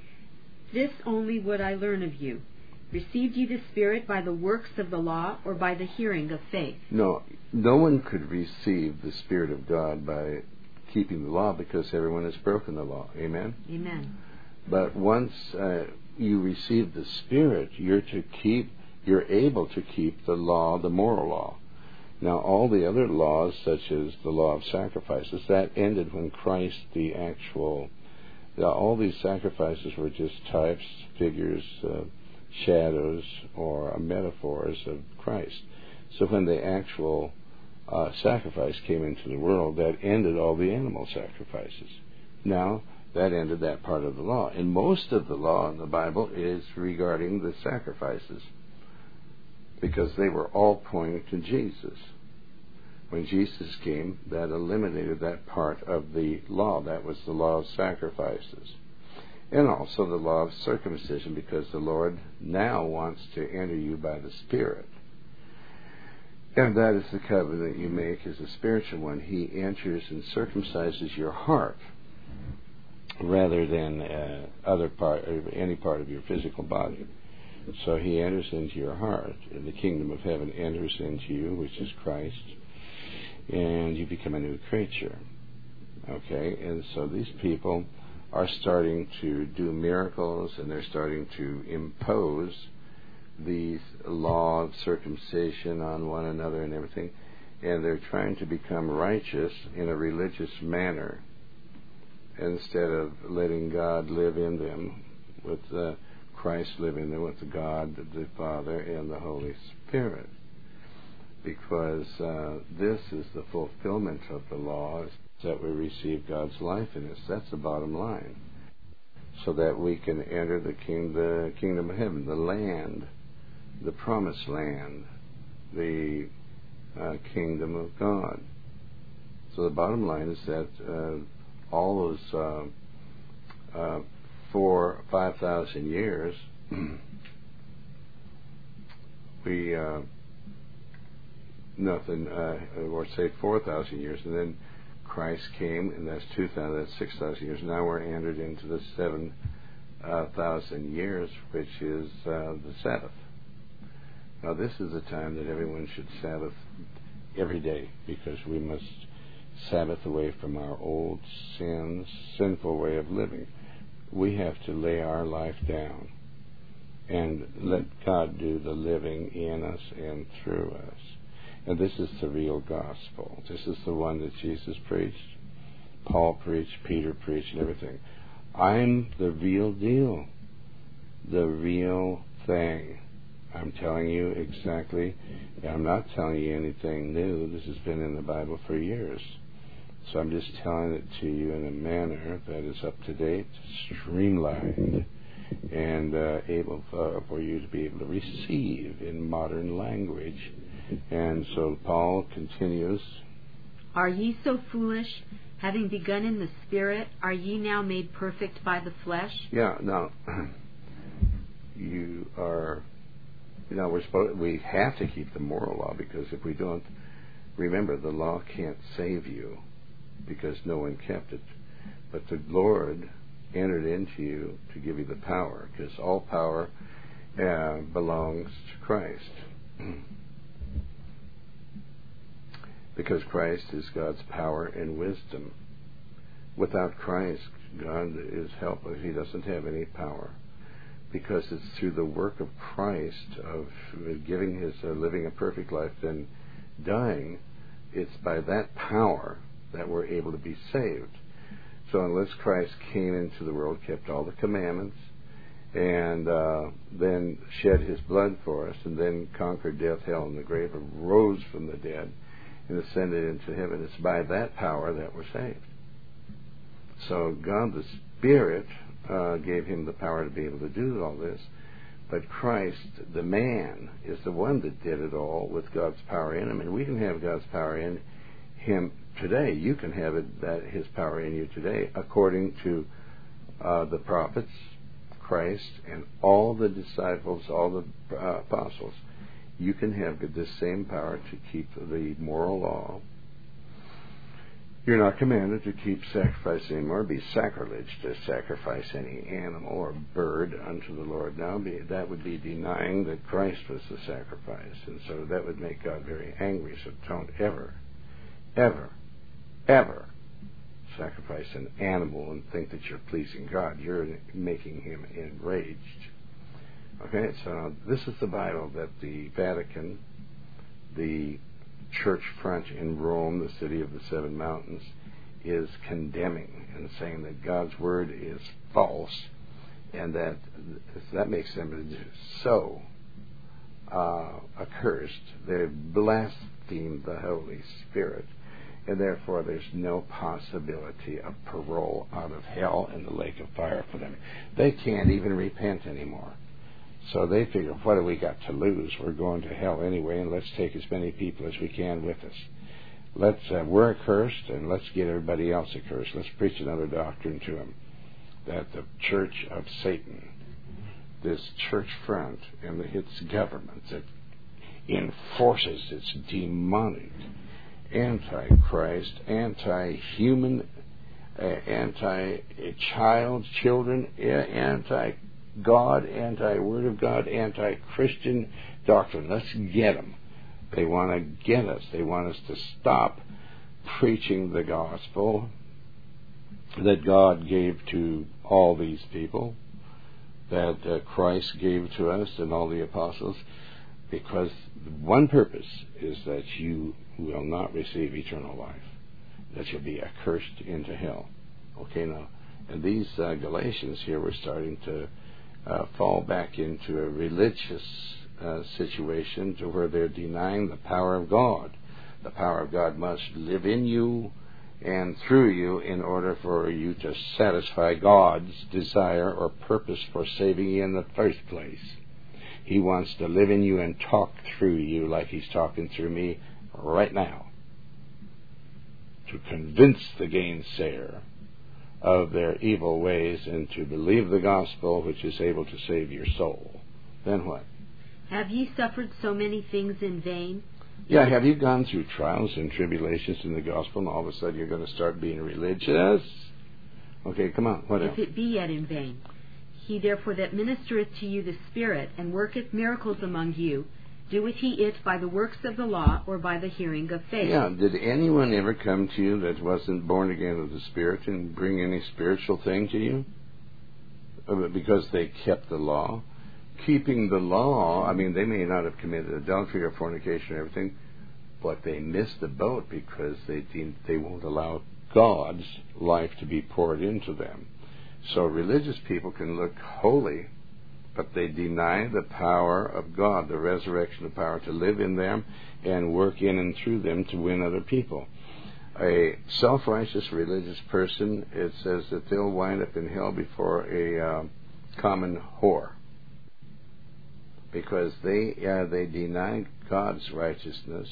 This only would I learn of you. Received ye the Spirit by the works of the law, or by the hearing of faith? No, no one could receive the Spirit of God by keeping the law, because everyone has broken the law. Amen? Amen. But once uh, you receive the Spirit, you're to keep You're able to keep the law, the moral law. Now, all the other laws, such as the law of sacrifices, that ended when Christ, the actual, uh, all these sacrifices were just types, figures, uh, shadows, or uh, metaphors of Christ. So when the actual uh, sacrifice came into the world, that ended all the animal sacrifices. Now, that ended that part of the law. And most of the law in the Bible is regarding the sacrifices, because they were all pointing to Jesus. When Jesus came, that eliminated that part of the law. That was the law of sacrifices. And also the law of circumcision, because the Lord now wants to enter you by the Spirit. And that is the covenant you make as a spiritual one. He enters and circumcises your heart rather than uh, other part, any part of your physical body. So he enters into your heart, and the kingdom of heaven enters into you, which is Christ, and you become a new creature. Okay? And so these people are starting to do miracles, and they're starting to impose these law of circumcision on one another and everything, and they're trying to become righteous in a religious manner instead of letting God live in them with the Christ living there with the God, the Father, and the Holy Spirit. Because uh, this is the fulfillment of the law, that we receive God's life in us. That's the bottom line. So that we can enter the, king, the kingdom of heaven, the land, the promised land, the uh, kingdom of God. So the bottom line is that uh, all those uh, uh, for five thousand years, we uh, nothing, uh, or say four thousand years, and then Christ came, and that's two thousand, that's six thousand years. Now we're entered into the seven uh, thousand years, which is uh, the Sabbath. Now this is the time that everyone should Sabbath every day, because we must Sabbath away from our old sins, sinful way of living. We have to lay our life down and let God do the living in us and through us. And this is the real gospel. This is the one that Jesus preached, Paul preached, Peter preached, and everything. I'm the real deal, the real thing. I'm telling you exactly. I'm not telling you anything new. This has been in the Bible for years. So I'm just telling it to you in a manner that is up to date, streamlined, and uh, able uh, for you to be able to receive in modern language. And so Paul continues. Are ye so foolish? Having begun in the Spirit, are ye now made perfect by the flesh? Yeah, now, you are, you know, we're supposed, we have to keep the moral law, because if we don't, remember, the law can't save you because no one kept it. But the Lord entered into you to give you the power, because all power uh, belongs to Christ. Because Christ is God's power and wisdom. Without Christ, God is helpless. He doesn't have any power. Because it's through the work of Christ, of giving his, uh, living a perfect life, then dying, it's by that power that we're able to be saved. So unless Christ came into the world, kept all the commandments, and uh, then shed his blood for us, and then conquered death, hell, and the grave, and rose from the dead, and ascended into heaven, it's by that power that we're saved. So God the Spirit uh, gave him the power to be able to do all this, but Christ, the man, is the one that did it all with God's power in him, and we can have God's power in him today. You can have it, that his power in you today, according to uh, the prophets, Christ, and all the disciples, all the uh, apostles. You can have this same power to keep the moral law. You're not commanded to keep sacrifice anymore. It'd be sacrilege to sacrifice any animal or bird unto the Lord now. Be, that would be denying that Christ was the sacrifice. And so that would make God very angry. So don't ever, ever, ever sacrifice an animal and think that you're pleasing God. You're making him enraged. Okay, so this is the Bible that the Vatican, the church front in Rome, the city of the seven mountains, is condemning and saying that God's word is false, and that that makes them so uh, accursed. They've blasphemed the Holy Spirit, and therefore there's no possibility of parole out of hell and the lake of fire for them. They can't even repent anymore. So they figure, what do we got to lose? We're going to hell anyway, and let's take as many people as we can with us. Let's uh, we're accursed, and let's get everybody else accursed. Let's preach another doctrine to them, that the church of Satan, this church front and its government that enforces its demonic, anti-Christ, anti-human, uh, anti-child, children, anti God, anti-Word of God, anti-Christian doctrine. Let's get them. They want to get us. They want us to stop preaching the gospel that God gave to all these people, that uh, Christ gave to us and all the apostles, because one purpose is that you will not receive eternal life, that you'll be accursed into hell. Okay, now, and these uh, Galatians here were starting to Uh, fall back into a religious uh, situation to where they're denying the power of God. The power of God must live in you and through you in order for you to satisfy God's desire or purpose for saving you in the first place. He wants to live in you and talk through you like he's talking through me right now, to convince the gainsayer of their evil ways and to believe the gospel, which is able to save your soul. Then what? Have ye suffered so many things in vain? Yeah, have you gone through trials and tribulations in the gospel, and all of a sudden you're going to start being religious? Okay, come on, what else? If it be yet in vain. He therefore that ministereth to you the Spirit, and worketh miracles among you, doeth he it by the works of the law, or by the hearing of faith? Yeah, did anyone ever come to you that wasn't born again of the Spirit and bring any spiritual thing to you? Because they kept the law. Keeping the law, I mean, they may not have committed adultery or fornication or everything, but they missed the boat because they they won't allow God's life to be poured into them. So religious people can look holy, but they deny the power of God, the resurrection of power to live in them and work in and through them to win other people. A self-righteous religious person, it says that they'll wind up in hell before a uh, common whore, because they uh, they deny God's righteousness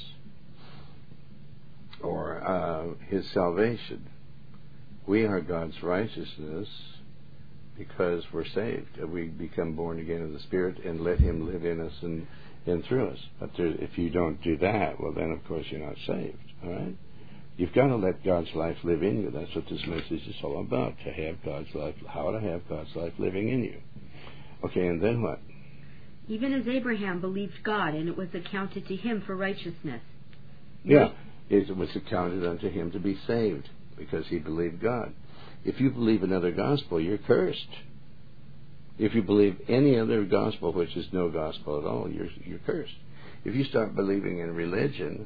or uh, His salvation. We are God's righteousness because we're saved. We become born again of the Spirit and let Him live in us and, and through us. But there, if you don't do that, well then of course you're not saved. All right? You've got to let God's life live in you. That's what this message is all about, to have God's life, how to have God's life living in you. Okay, and then what? Even as Abraham believed God, and it was accounted to him for righteousness. Yeah, it was accounted unto him to be saved, because he believed God. If you believe another gospel, you're cursed. If you believe any other gospel, which is no gospel at all, you're you're cursed. If you start believing in religion,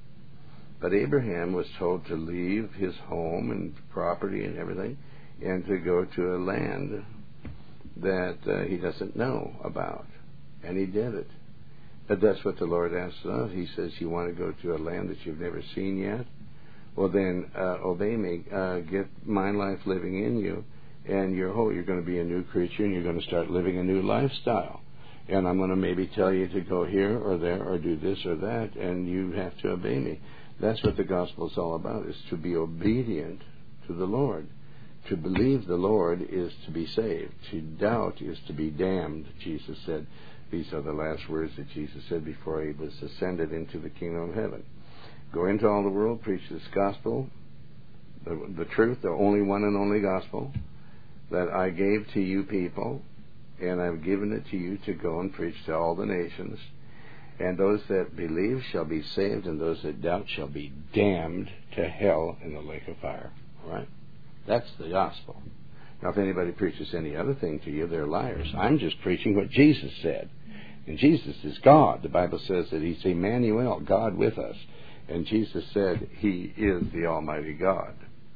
but Abraham was told to leave his home and property and everything, and to go to a land that uh, he doesn't know about. And he did it. But that's what the Lord asks us. He says, you want to go to a land that you've never seen yet? Well, then uh, obey me. Uh, get my life living in you, and you're, oh, you're going to be a new creature, and you're going to start living a new lifestyle. And I'm going to maybe tell you to go here or there or do this or that, and you have to obey me. That's what the gospel is all about, is to be obedient to the Lord. To believe the Lord is to be saved. To doubt is to be damned, Jesus said. These are the last words that Jesus said before he was ascended into the kingdom of heaven. Go into all the world, preach this gospel, the, the truth, the only one and only gospel that I gave to you people, and I've given it to you to go and preach to all the nations. And those that believe shall be saved, and those that doubt shall be damned to hell in the lake of fire. All right? That's the gospel. Now, if anybody preaches any other thing to you, they're liars. I'm just preaching what Jesus said. And Jesus is God. The Bible says that He's Emmanuel, God with us. And Jesus said He is the Almighty God.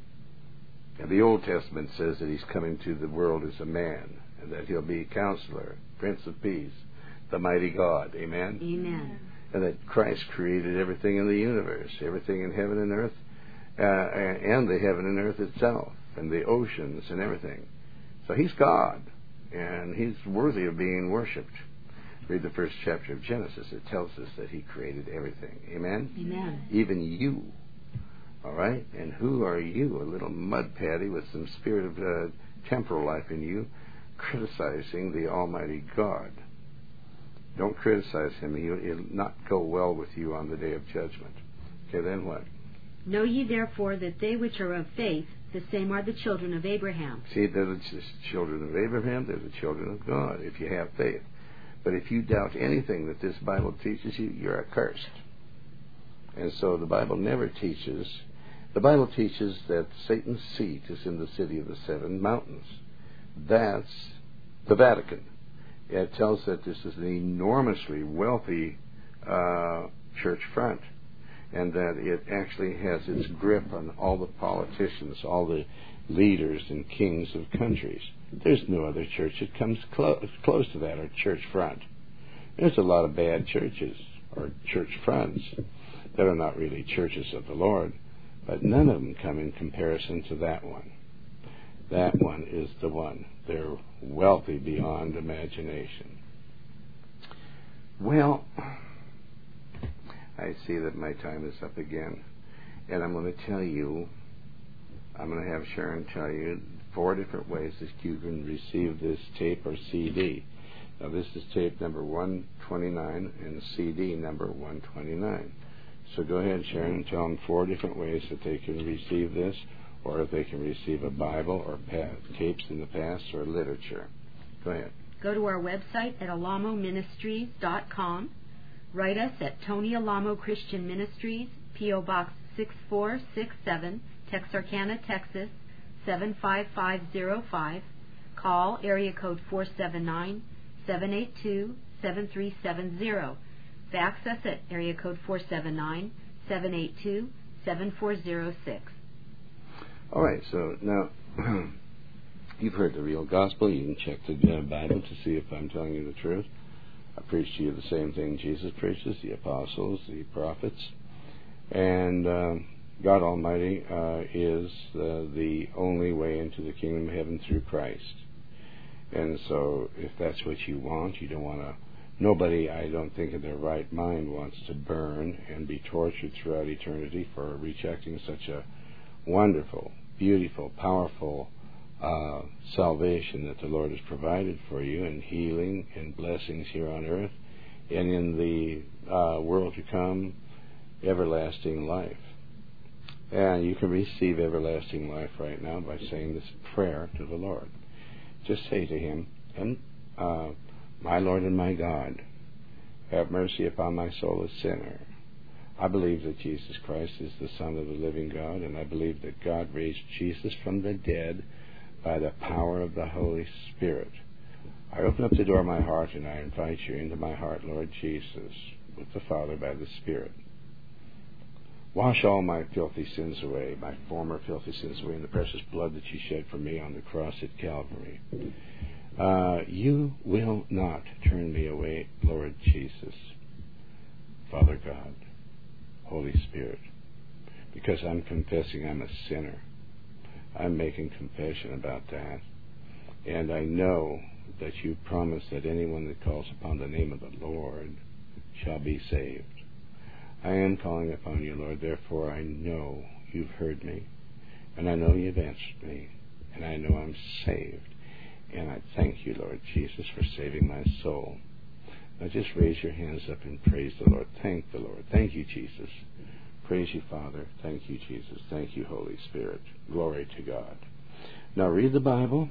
And the Old Testament says that He's coming to the world as a man, and that He'll be Counselor, Prince of Peace, the mighty God. Amen? Amen. And that Christ created everything in the universe, everything in heaven and earth, uh, and the heaven and earth itself, and the oceans and everything. So He's God, and He's worthy of being worshipped. Read the first chapter of Genesis. It tells us that He created everything. Amen? Amen. Even you. All right? And who are you? A little mud patty with some spirit of uh, temporal life in you, criticizing the Almighty God. Don't criticize Him. He'll, he'll not go well with you on the day of judgment. Okay, then what? Know ye therefore that they which are of faith, the same are the children of Abraham. See, they're the children of Abraham. They're the children of God, if you have faith. But if you doubt anything that this Bible teaches you, you're accursed. And so the Bible never teaches. The Bible teaches that Satan's seat is in the city of the seven mountains. That's the Vatican. It tells that this is an enormously wealthy uh, church front, and that it actually has its grip on all the politicians, all the leaders and kings of countries. There's no other church that comes close, close to that, or church front. There's a lot of bad churches, or church fronts, that are not really churches of the Lord, but none of them come in comparison to that one. That one is the one. They're wealthy beyond imagination. Well, I see that my time is up again, and I'm going to tell you, I'm going to have Sharon tell you four different ways that you can receive this tape or C D. Now, this is tape number one twenty-nine and C D number one twenty-nine. So go ahead, Sharon, and tell them four different ways that they can receive this, or if they can receive a Bible or pa- tapes in the past or literature. Go ahead. Go to our website at alamo ministries dot com. Write us at Tony Alamo Christian Ministries, P O Box six four six seven, Texarkana, Texas seven five five zero five. Call area code four seven nine, seven eight two, seven three seven zero. Fax us at area code four seven nine, seven eight two, seven four zero six. All right, so now you've heard the real gospel. You can check the uh, Bible to see if I'm telling you the truth. I preach to you the same thing Jesus preaches, the apostles, the prophets. And uh, God Almighty uh, is uh, the only way into the kingdom of heaven through Christ. And so if that's what you want, you don't want to, nobody, I don't think, in their right mind wants to burn and be tortured throughout eternity for rejecting such a wonderful, beautiful, powerful uh, salvation that the Lord has provided for you, and healing and blessings here on earth, and in the uh, world to come, everlasting life. And you can receive everlasting life right now by saying this prayer to the Lord. Just say to Him, and uh, my Lord and my God, have mercy upon my soul, a sinner. I believe that Jesus Christ is the Son of the living God, and I believe that God raised Jesus from the dead by the power of the Holy Spirit. I open up the door of my heart and I invite you into my heart, Lord Jesus, with the Father by the Spirit. Wash all my filthy sins away, my former filthy sins away, in the precious blood that you shed for me on the cross at Calvary. Uh, you will not turn me away, Lord Jesus, Father God, Holy Spirit, because I'm confessing I'm a sinner. I'm making confession about that. And I know that you promise that anyone that calls upon the name of the Lord shall be saved. I am calling upon you, Lord, therefore I know you've heard me, and I know you've answered me, and I know I'm saved. And I thank you, Lord Jesus, for saving my soul. Now just raise your hands up and praise the Lord. Thank the Lord. Thank you, Jesus. Praise you, Father. Thank you, Jesus. Thank you, Holy Spirit. Glory to God. Now read the Bible,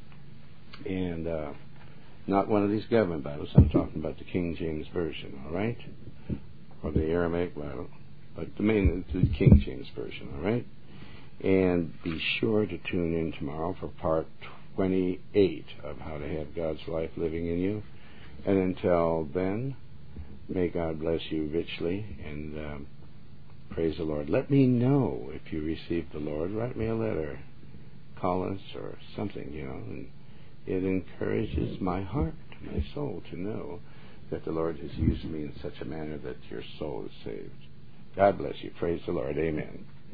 and uh, not one of these government Bibles. I'm talking about the King James Version, all right? Or the Aramaic Bible. But the main is the King James Version, all right? And be sure to tune in tomorrow for part twenty-eight of How to Have God's Life Living in You. And until then, may God bless you richly, and um, praise the Lord. Let me know if you received the Lord. Write me a letter, call us, or something, you know. And it encourages my heart, my soul, to know that the Lord has used me in such a manner that your soul is saved. God bless you. Praise the Lord. Amen.